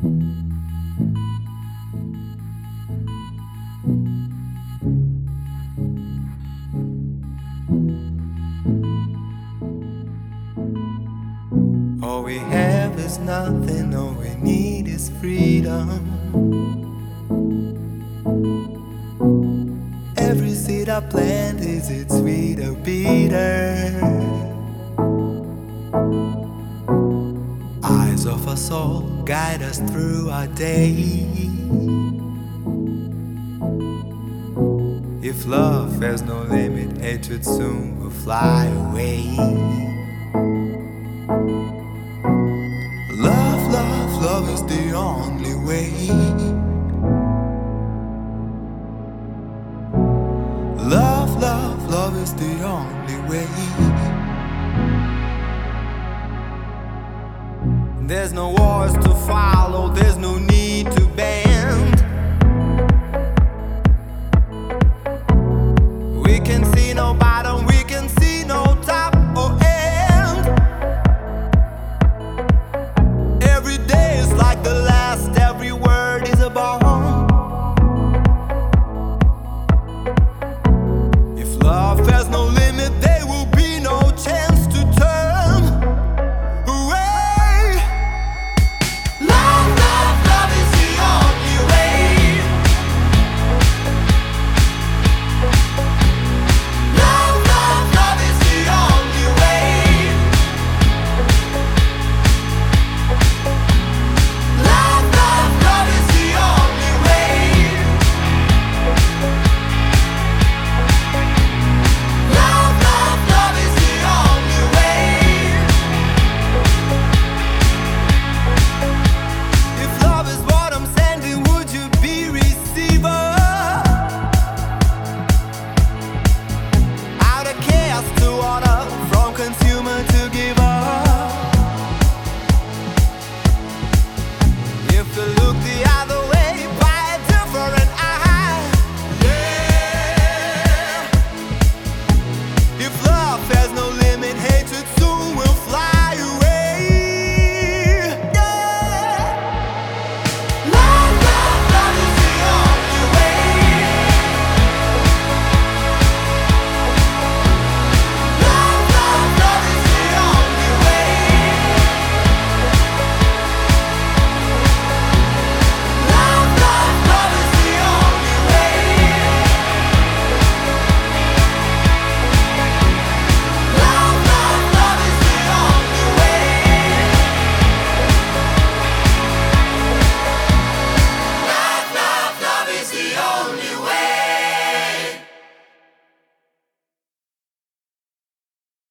All we have is nothing, all we need is freedom. Every seed I plant is its sweet or bitter. Eyes of our soul guide us through our day. If love has no limit, hatred soon will fly away. Love, love, love is the only way. Love, love, love is the only way. There's no wars to follow, there's no need to beg.